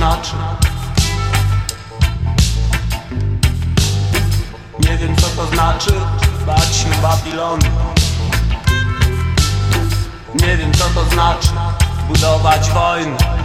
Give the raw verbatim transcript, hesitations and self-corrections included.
znaczy. Nie wiem co to znaczy bać się Babilonu. Nie wiem co to znaczy budować wojny.